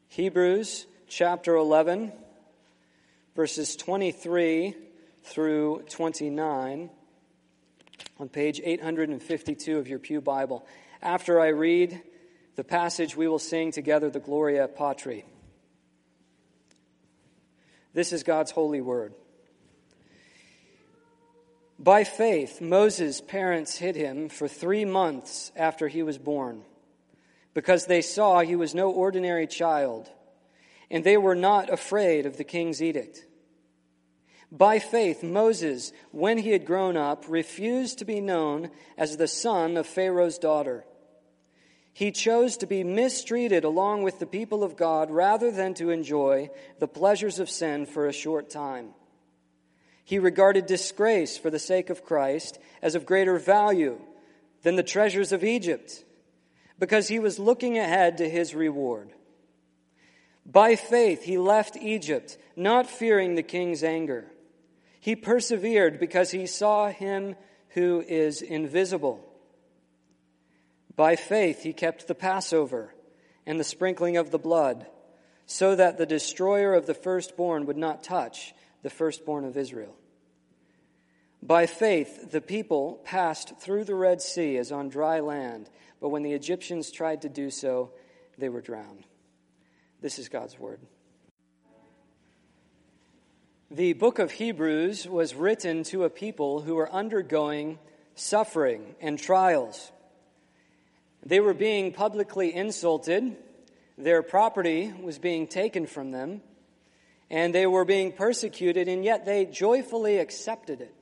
Hebrews chapter 11, verses 23 through 29 on page 852 of your Pew Bible. After I read the passage, we will sing together the Gloria Patri. This is God's holy word. By faith, Moses' parents hid him for 3 months after he was born, because they saw he was no ordinary child, and they were not afraid of the king's edict. By faith, Moses, when he had grown up, refused to be known as the son of Pharaoh's daughter. He chose to be mistreated along with the people of God rather than to enjoy the pleasures of sin for a short time. He regarded disgrace for the sake of Christ as of greater value than the treasures of Egypt, because he was looking ahead to his reward. By faith, he left Egypt, not fearing the king's anger. He persevered because he saw him who is invisible. By faith, he kept the Passover and the sprinkling of the blood, so that the destroyer of the firstborn would not touch the firstborn of Israel. By faith, the people passed through the Red Sea as on dry land, but when the Egyptians tried to do so, they were drowned. This is God's word. The book of Hebrews was written to a people who were undergoing suffering and trials. They were being publicly insulted, their property was being taken from them, and they were being persecuted, and yet they joyfully accepted it.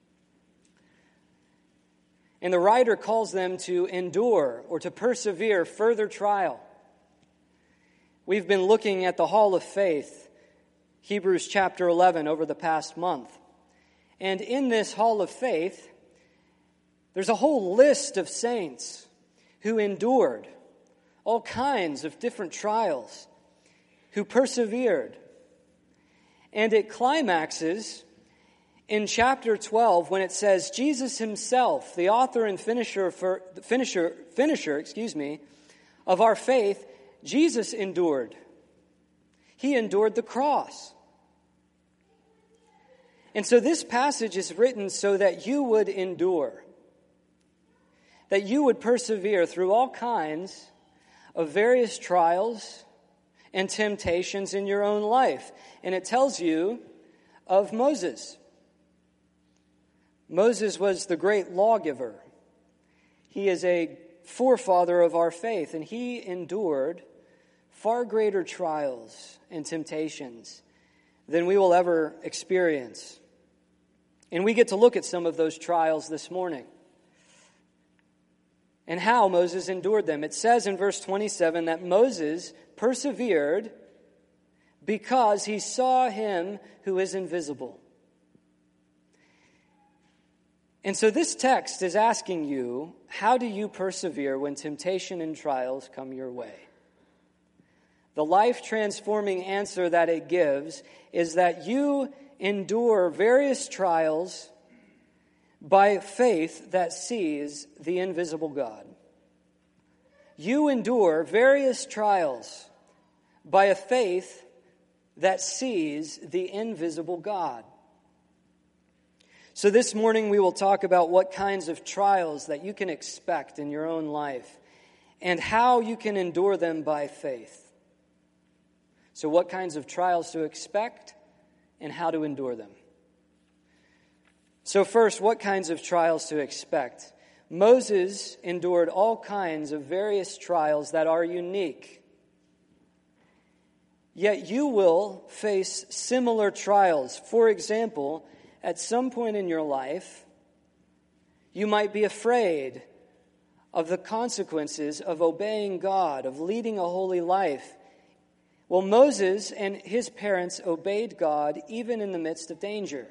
And the writer calls them to endure or to persevere further trial. We've been looking at the Hall of Faith, Hebrews chapter 11, over the past month. And in this Hall of Faith, there's a whole list of saints who endured all kinds of different trials, who persevered. And it climaxes in chapter 12, when it says Jesus himself, the author and finisher of our faith, Jesus endured. He endured the cross. And so this passage is written so that you would endure, that you would persevere through all kinds of various trials and temptations in your own life. And it tells you of Moses. Moses was the great lawgiver. He is a forefather of our faith, and he endured far greater trials and temptations than we will ever experience. And we get to look at some of those trials this morning and how Moses endured them. It says in verse 27 that Moses persevered because he saw him who is invisible. And so this text is asking you, how do you persevere when temptation and trials come your way? The life-transforming answer that it gives is that you endure various trials by faith that sees the invisible God. You endure various trials by a faith that sees the invisible God. So this morning we will talk about what kinds of trials that you can expect in your own life and how you can endure them by faith. So what kinds of trials to expect and how to endure them. So first, what kinds of trials to expect? Moses endured all kinds of various trials that are unique. Yet you will face similar trials. For example, at some point in your life, you might be afraid of the consequences of obeying God, of leading a holy life. Well, Moses and his parents obeyed God even in the midst of danger.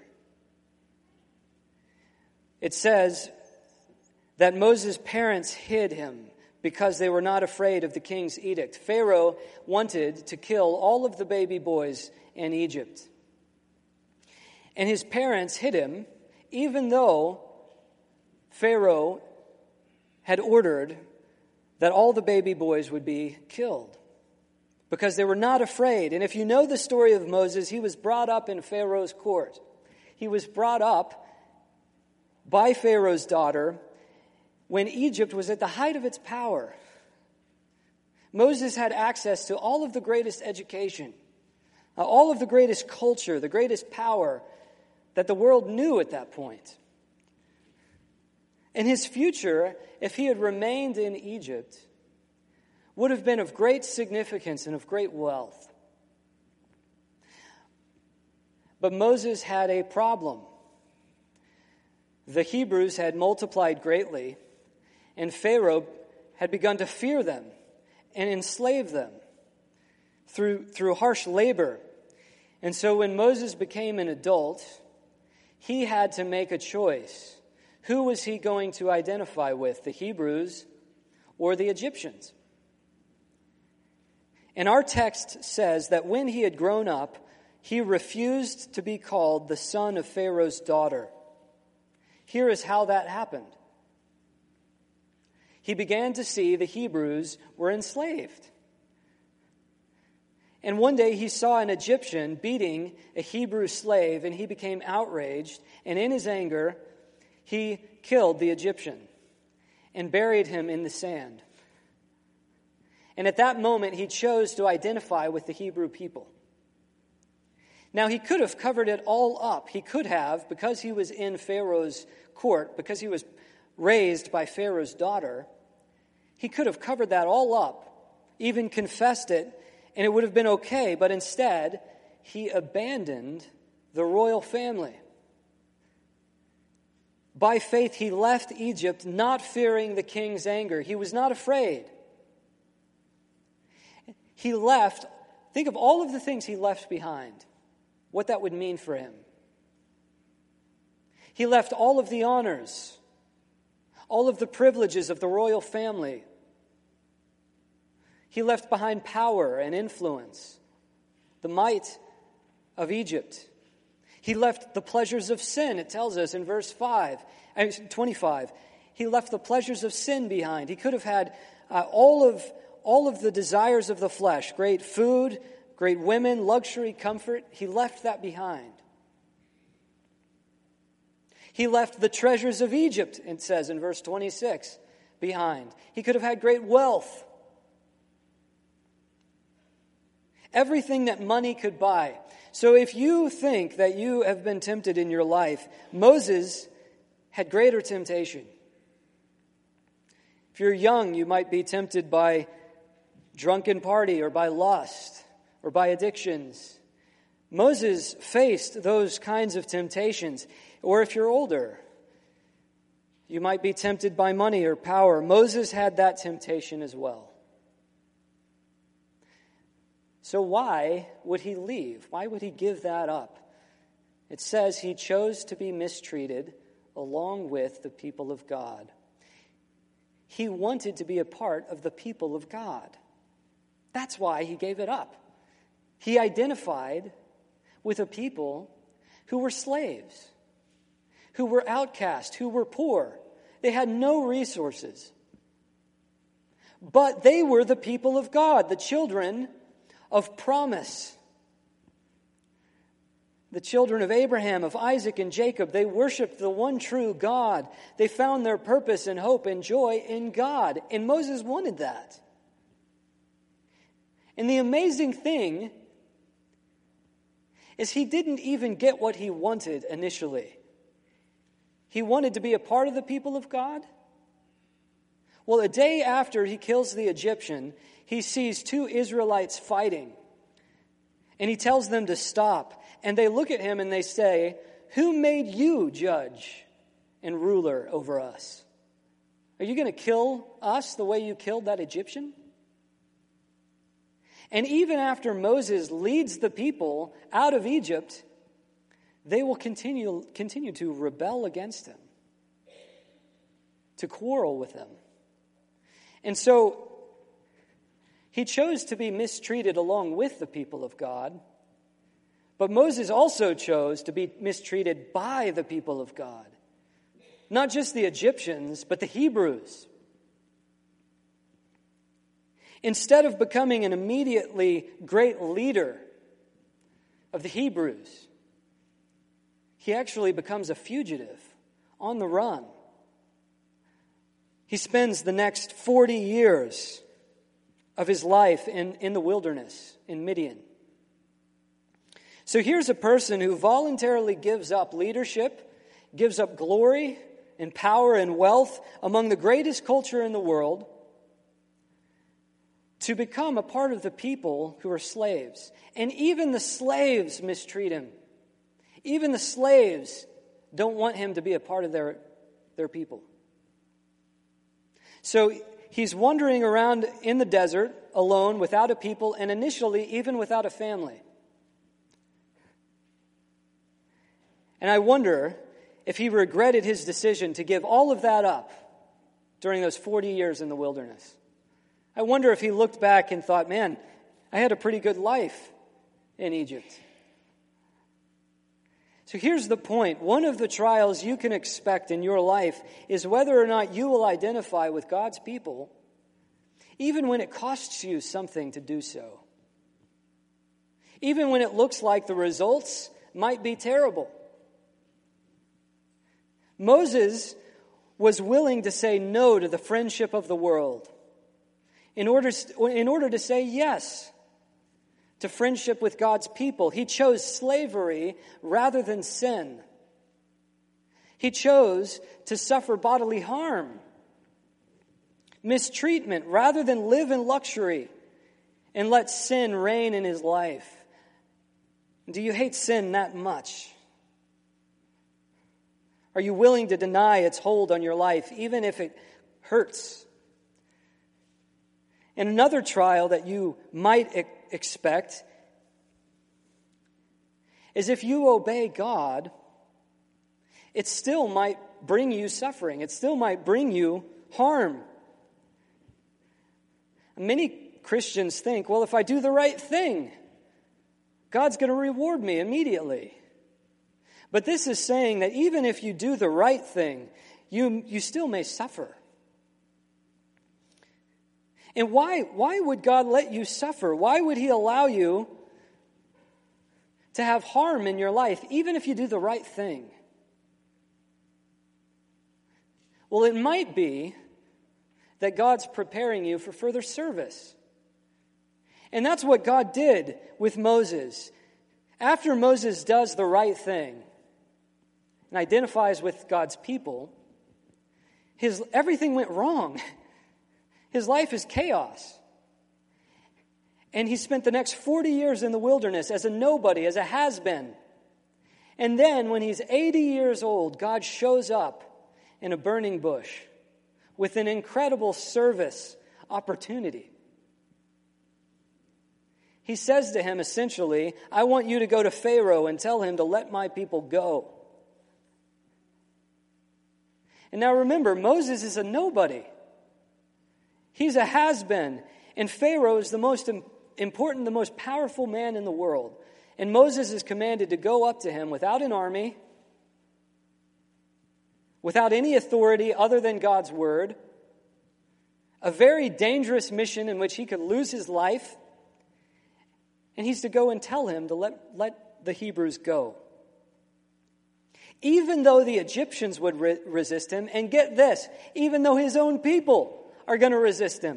It says that Moses' parents hid him because they were not afraid of the king's edict. Pharaoh wanted to kill all of the baby boys in Egypt. And his parents hid him, even though Pharaoh had ordered that all the baby boys would be killed. because they were not afraid. And if you know the story of Moses, he was brought up in Pharaoh's court. He was brought up by Pharaoh's daughter when Egypt was at the height of its power. Moses had access to all of the greatest education, all of the greatest culture, the greatest power that the world knew at that point. And his future, if he had remained in Egypt, would have been of great significance and of great wealth. But Moses had a problem. The Hebrews had multiplied greatly, and Pharaoh had begun to fear them and enslave them through harsh labor. And so when Moses became an adult, he had to make a choice. Who was he going to identify with, the Hebrews or the Egyptians? And our text says that when he had grown up, he refused to be called the son of Pharaoh's daughter. Here is how that happened. He began to see the Hebrews were enslaved. And one day he saw an Egyptian beating a Hebrew slave, and he became outraged, and in his anger, he killed the Egyptian and buried him in the sand. And at that moment, he chose to identify with the Hebrew people. Now, he could have covered it all up. He could have, because he was in Pharaoh's court, because he was raised by Pharaoh's daughter, he could have covered that all up, even confessed it, and it would have been okay. But instead, he abandoned the royal family. By faith, he left Egypt, not fearing the king's anger. He was not afraid. He left, think of all of the things he left behind, what that would mean for him. He left all of the honors, all of the privileges of the royal family. He left behind power and influence, the might of Egypt. He left the pleasures of sin, it tells us in verse 25. He left the pleasures of sin behind. He could have had all of the desires of the flesh, great food, great women, luxury, comfort. He left that behind. He left the treasures of Egypt, it says in verse 26, behind. He could have had great wealth. Everything that money could buy. So if you think that you have been tempted in your life, Moses had greater temptation. If you're young, you might be tempted by drunken party or by lust or by addictions. Moses faced those kinds of temptations. Or if you're older, you might be tempted by money or power. Moses had that temptation as well. So why would he leave? Why would he give that up? It says he chose to be mistreated along with the people of God. He wanted to be a part of the people of God. That's why he gave it up. He identified with a people who were slaves, who were outcast, who were poor. They had no resources. But they were the people of God, the children of promise. The children of Abraham, of Isaac, and Jacob, they worshiped the one true God. They found their purpose and hope and joy in God. And Moses wanted that. And the amazing thing is he didn't even get what he wanted initially. He wanted to be a part of the people of God. Well, a day after he kills the Egyptian, he sees two Israelites fighting. And he tells them to stop. And they look at him and they say, "Who made you judge and ruler over us? Are you going to kill us the way you killed that Egyptian?" And even after Moses leads the people out of Egypt, they will continue to rebel against him, to quarrel with him. And so he chose to be mistreated along with the people of God, but Moses also chose to be mistreated by the people of God. Not just the Egyptians, but the Hebrews. Instead of becoming an immediately great leader of the Hebrews, he actually becomes a fugitive on the run. He spends the next 40 years of his life in the wilderness in Midian. So here's a person who voluntarily gives up leadership, gives up glory and power and wealth among the greatest culture in the world to become a part of the people who are slaves. And even the slaves mistreat him. Even the slaves don't want him to be a part of their people. So he's wandering around in the desert alone, without a people, and initially even without a family. And I wonder if he regretted his decision to give all of that up during those 40 years in the wilderness. I wonder if he looked back and thought, man, I had a pretty good life in Egypt. So here's the point. One of the trials you can expect in your life is whether or not you will identify with God's people, even when it costs you something to do so. Even when it looks like the results might be terrible. Moses was willing to say no to the friendship of the world in order to say yes to friendship with God's people. He chose slavery rather than sin. He chose to suffer bodily harm, mistreatment, rather than live in luxury and let sin reign in his life. Do you hate sin that much? Are you willing to deny its hold on your life, even if it hurts? And another trial that you might expect is if you obey God, it still might bring you suffering. It still might bring you harm. Many Christians think, well, if I do the right thing, God's going to reward me immediately. But this is saying that even if you do the right thing, you still may suffer. And why would God let you suffer? Why would he allow you to have harm in your life, even if you do the right thing? Well, it might be that God's preparing you for further service. And that's what God did with Moses. After Moses does the right thing and identifies with God's people, everything went wrong. His life is chaos. And he spent the next 40 years in the wilderness as a nobody, as a has-been. And then when he's 80 years old, God shows up in a burning bush with an incredible service opportunity. He says to him essentially, I want you to go to Pharaoh and tell him to let my people go. And now remember, Moses is a nobody. He's a has-been. And Pharaoh is the most important, the most powerful man in the world. And Moses is commanded to go up to him without an army, without any authority other than God's word, a very dangerous mission in which he could lose his life, and he's to go and tell him to let the Hebrews go. Even though the Egyptians would resist him, and get this, even though his own people are going to resist him.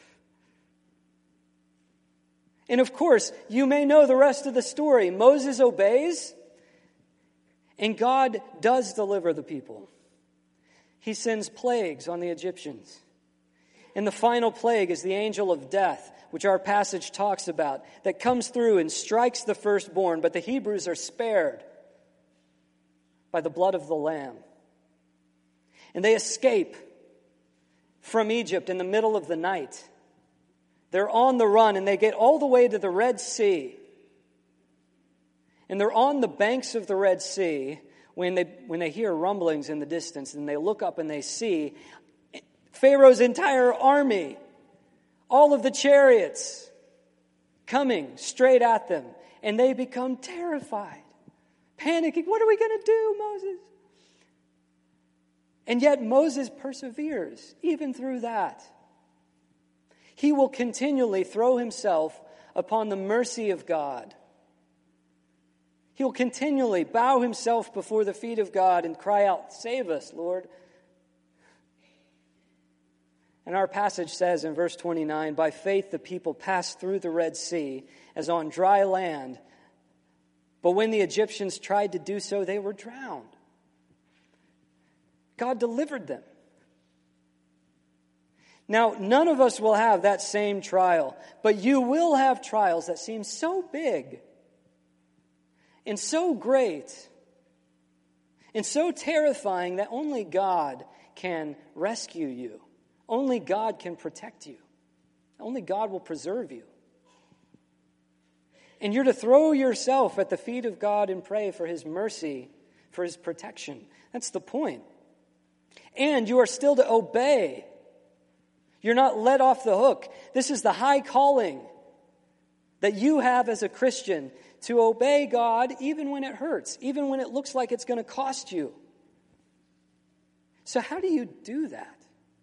And of course, you may know the rest of the story. Moses obeys, and God does deliver the people. He sends plagues on the Egyptians. And the final plague is the angel of death, which our passage talks about, that comes through and strikes the firstborn, but the Hebrews are spared by the blood of the Lamb. And they escape from Egypt in the middle of the night. They're on the run, and they get all the way to the Red Sea. And they're on the banks of the Red Sea when they hear rumblings in the distance, and they look up and they see Pharaoh's entire army, all of the chariots coming straight at them. And they become terrified, panicking. What are we going to do, Moses? And yet Moses perseveres, even through that. he will continually throw himself upon the mercy of God. He will continually bow himself before the feet of God and cry out, "Save us, Lord." And our passage says in verse 29, "By faith the people passed through the Red Sea as on dry land, but when the Egyptians tried to do so, they were drowned." God delivered them. Now, none of us will have that same trial, but you will have trials that seem so big and so great and so terrifying that only God can rescue you. Only God can protect you. Only God will preserve you. And you're to throw yourself at the feet of God and pray for his mercy, for his protection. That's the point. And you are still to obey. You're not let off the hook. This is the high calling that you have as a Christian, to obey God even when it hurts, even when it looks like it's going to cost you. So how do you do that?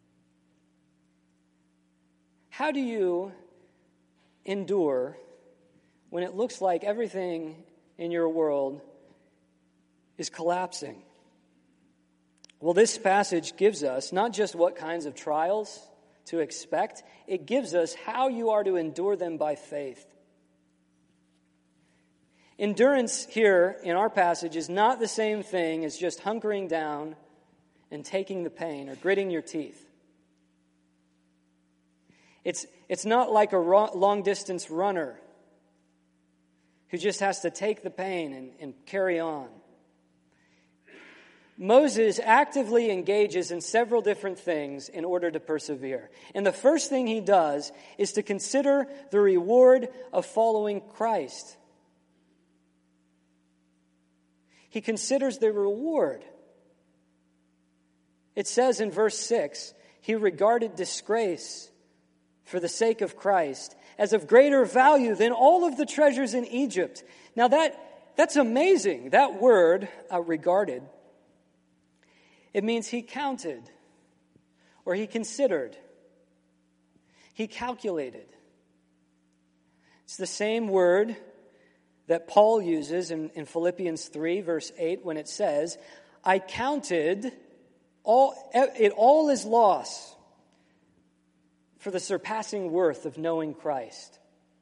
How do you endure when it looks like everything in your world is collapsing? Well, this passage gives us not just what kinds of trials to expect, it gives us how you are to endure them by faith. Endurance here in our passage is not the same thing as just hunkering down and taking the pain or gritting your teeth. It's not like a long-distance runner who just has to take the pain and carry on. Moses actively engages in several different things in order to persevere. And the first thing he does is to consider the reward of following Christ. He considers the reward. It says in verse 6, he regarded disgrace for the sake of Christ as of greater value than all of the treasures in Egypt. Now that's amazing. That word, regarded, it means he counted, or he considered, he calculated. It's the same word that Paul uses in Philippians 3, verse 8, when it says, "I counted it all as loss for the surpassing worth of knowing Christ."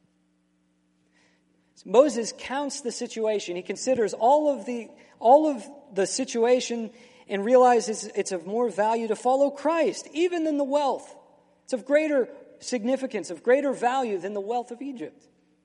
Moses counts the situation. He considers all of the situation and realizes it's of more value to follow Christ, even than the wealth. It's of greater significance, of greater value than the wealth of Egypt.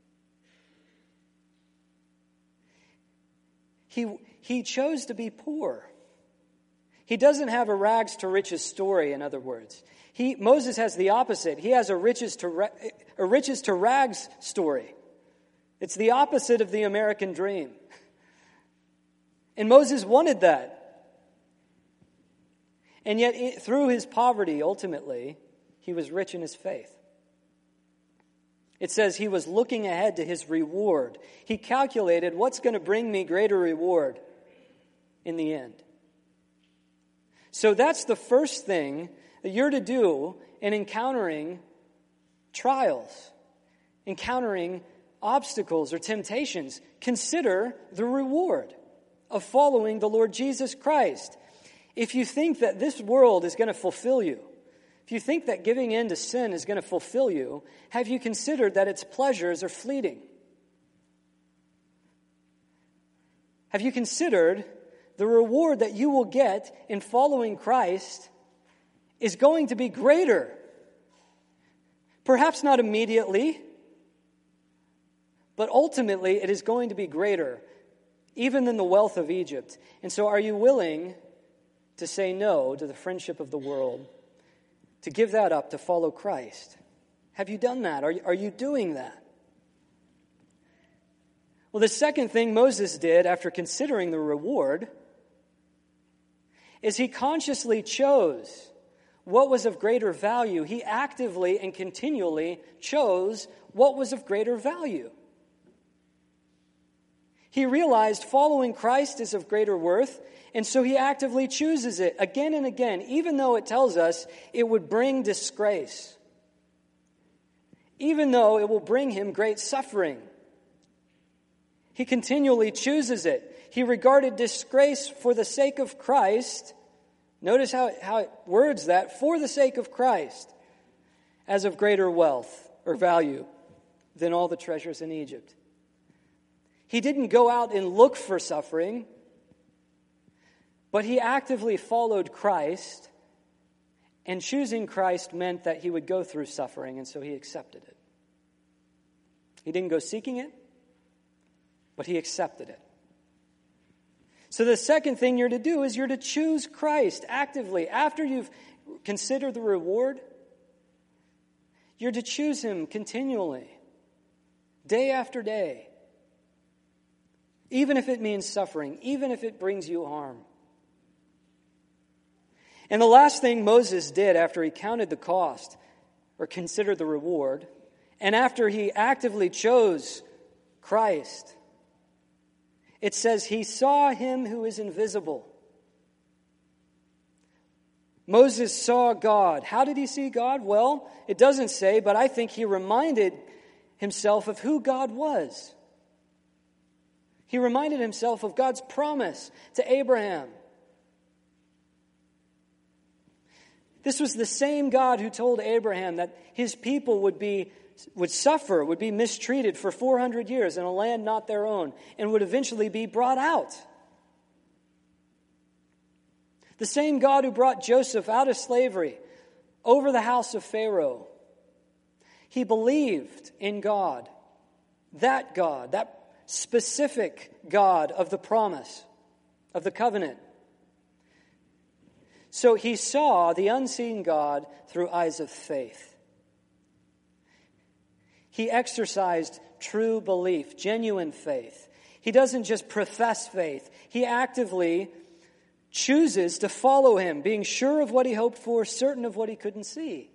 He chose to be poor. He doesn't have a rags to riches story, in other words. Moses has the opposite. He has a riches to rags story. It's the opposite of the American dream. And Moses wanted that. And yet, through his poverty, ultimately, he was rich in his faith. It says he was looking ahead to his reward. He calculated, what's going to bring me greater reward in the end? So that's the first thing that you're to do in encountering trials, encountering obstacles or temptations. Consider the reward of following the Lord Jesus Christ. If you think that this world is going to fulfill you, if you think that giving in to sin is going to fulfill you, have you considered that its pleasures are fleeting? Have you considered the reward that you will get in following Christ is going to be greater? Perhaps not immediately, but ultimately it is going to be greater, even than the wealth of Egypt. And so are you willing to say no to the friendship of the world, to give that up to follow Christ? Have you done that? Are you doing that? Well, the second thing Moses did after considering the reward is he consciously chose what was of greater value. He actively and continually chose what was of greater value. He realized following Christ is of greater worth, and so he actively chooses it again and again, even though it tells us it would bring disgrace. even though it will bring him great suffering. He continually chooses it. He regarded disgrace for the sake of Christ. Notice how it words that, for the sake of Christ, as of greater wealth or value than all the treasures in Egypt. He didn't go out and look for suffering, but he actively followed Christ, and choosing Christ meant that he would go through suffering, and so he accepted it. He didn't go seeking it, but he accepted it. So the second thing you're to do is you're to choose Christ actively. After you've considered the reward, you're to choose him continually, day after day, even if it means suffering, even if it brings you harm. And the last thing Moses did after he counted the cost or considered the reward, and after he actively chose Christ, it says he saw him who is invisible. Moses saw God. How did he see God? Well, it doesn't say, but I think he reminded himself of who God was. He reminded himself of God's promise to Abraham. This was the same God who told Abraham that his people would be mistreated for 400 years in a land not their own, and would eventually be brought out. The same God who brought Joseph out of slavery over the house of Pharaoh. He believed in God, that specific God of the promise, of the covenant. So he saw the unseen God through eyes of faith. He exercised true belief, genuine faith. He doesn't just profess faith. He actively chooses to follow him, being sure of what he hoped for, certain of what he couldn't see.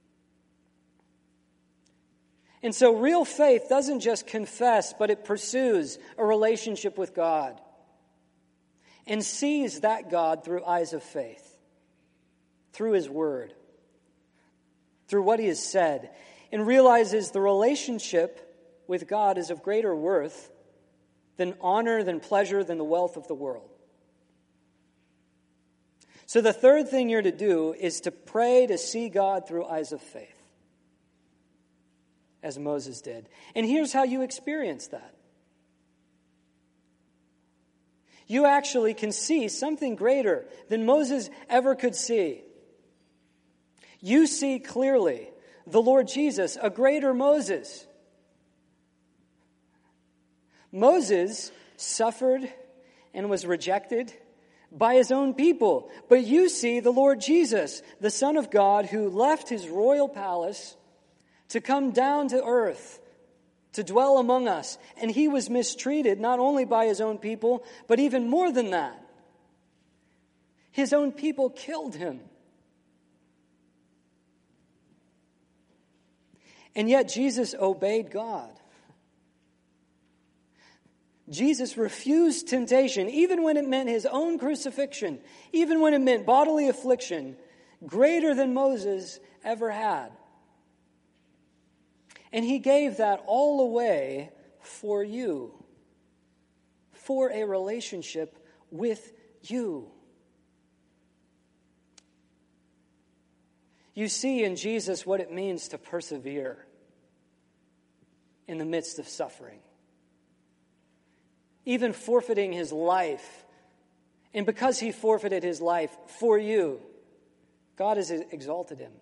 And so real faith doesn't just confess, but it pursues a relationship with God and sees that God through eyes of faith, through his word, through what he has said, and realizes the relationship with God is of greater worth than honor, than pleasure, than the wealth of the world. So the third thing you're to do is to pray to see God through eyes of faith, as Moses did. And here's how you experience that. You actually can see something greater than Moses ever could see. You see clearly the Lord Jesus, a greater Moses. Moses suffered and was rejected by his own people. But you see the Lord Jesus, the Son of God, who left his royal palace to come down to earth, to dwell among us. And he was mistreated not only by his own people, but even more than that. His own people killed him. And yet Jesus obeyed God. Jesus refused temptation, even when it meant his own crucifixion, even when it meant bodily affliction, greater than Moses ever had. And he gave that all away for you, for a relationship with you. You see in Jesus what it means to persevere in the midst of suffering, even forfeiting his life. And because he forfeited his life for you, God has exalted him,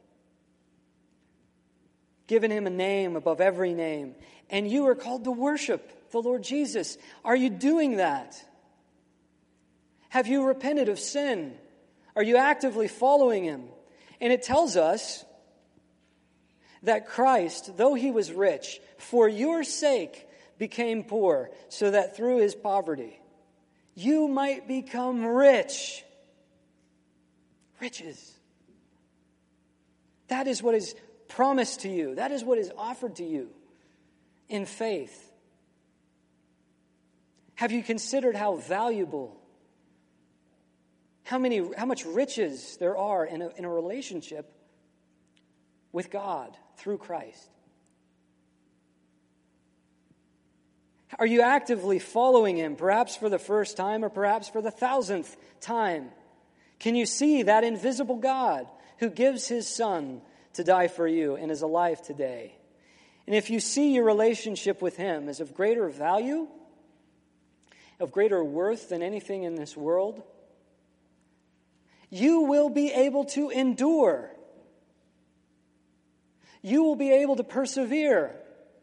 given him a name above every name. And you are called to worship the Lord Jesus. Are you doing that? Have you repented of sin? Are you actively following him? And it tells us that Christ, though he was rich, for your sake became poor, so that through his poverty you might become rich. Riches. That is what is promised to you. That is what is offered to you in faith. Have you considered how valuable, how much riches there are in a relationship with God through Christ? Are you actively following him, perhaps for the first time or perhaps for the 1,000th time? Can you see that invisible God who gives his Son to die for you and is alive today? And if you see your relationship with him as of greater value, of greater worth than anything in this world, you will be able to endure. You will be able to persevere.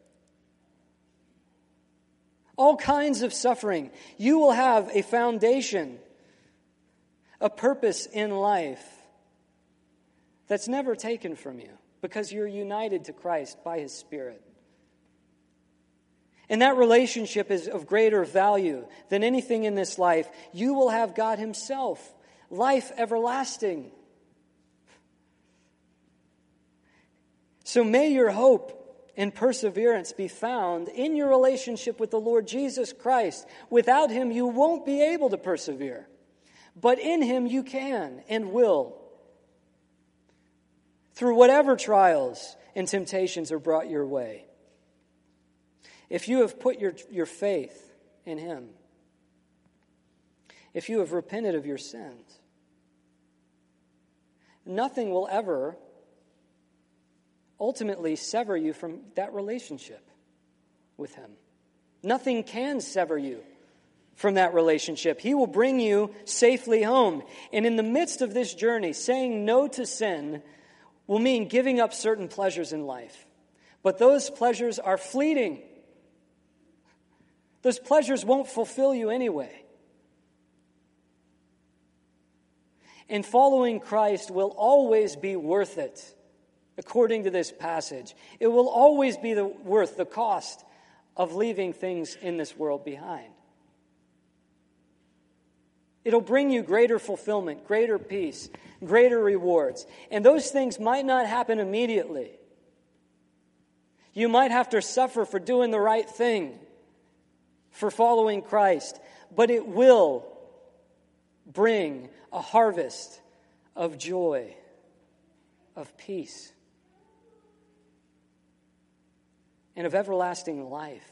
All kinds of suffering. You will have a foundation, a purpose in life that's never taken from you because you're united to Christ by his Spirit. And that relationship is of greater value than anything in this life. You will have God himself, life everlasting. So may your hope and perseverance be found in your relationship with the Lord Jesus Christ. Without him, you won't be able to persevere. But in him, you can and will. Through whatever trials and temptations are brought your way. If you have put your faith in him, if you have repented of your sins, nothing will ever ultimately sever you from that relationship with him. Nothing can sever you from that relationship. He will bring you safely home. And in the midst of this journey, saying no to sin will mean giving up certain pleasures in life. But those pleasures are fleeting. Those pleasures won't fulfill you anyway. And following Christ will always be worth it. According to this passage, it will always be worth the cost of leaving things in this world behind. It'll bring you greater fulfillment, greater peace, greater rewards. And those things might not happen immediately. You might have to suffer for doing the right thing, for following Christ, but it will bring a harvest of joy, of peace, and of everlasting life.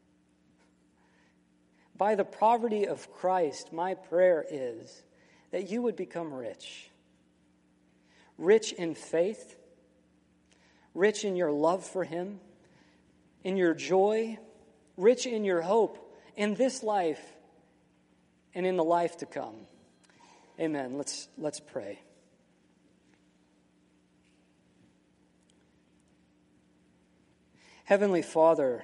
By the poverty of Christ, my prayer is that you would become rich. Rich in faith, rich in your love for him, in your joy, rich in your hope in this life and in the life to come. Amen. Let's pray. Heavenly Father,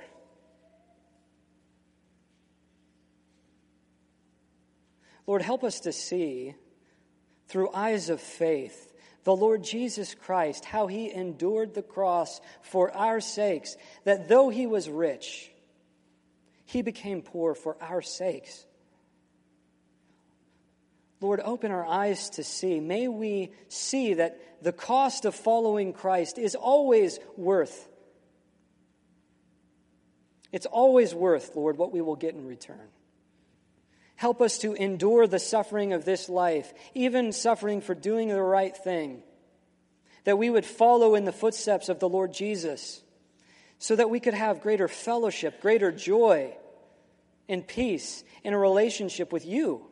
Lord, help us to see through eyes of faith the Lord Jesus Christ, how he endured the cross for our sakes, that though he was rich, he became poor for our sakes. Lord, open our eyes to see. May we see that the cost of following Christ is always worth. It's always worth, Lord, what we will get in return. Help us to endure the suffering of this life, even suffering for doing the right thing, that we would follow in the footsteps of the Lord Jesus, so that we could have greater fellowship, greater joy, and peace in a relationship with you.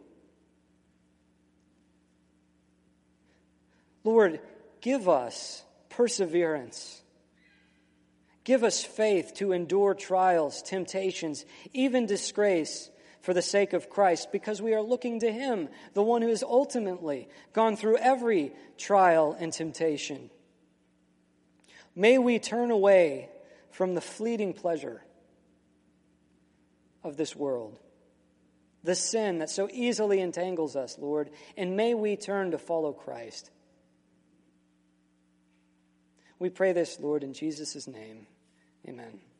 Lord, give us perseverance. Give us faith to endure trials, temptations, even disgrace for the sake of Christ, because we are looking to him, the one who has ultimately gone through every trial and temptation. May we turn away from the fleeting pleasure of this world, the sin that so easily entangles us, Lord, and may we turn to follow Christ. We pray this, Lord, in Jesus' name. Amen.